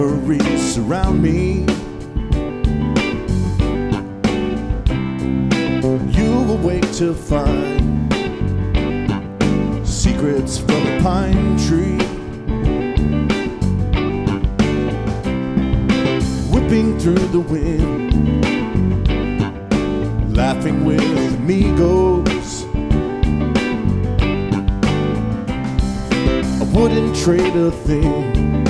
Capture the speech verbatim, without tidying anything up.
Memories surround me. You'll awake to find secrets from a pine tree, whipping through the wind, laughing with amigos. I wouldn't trade a thing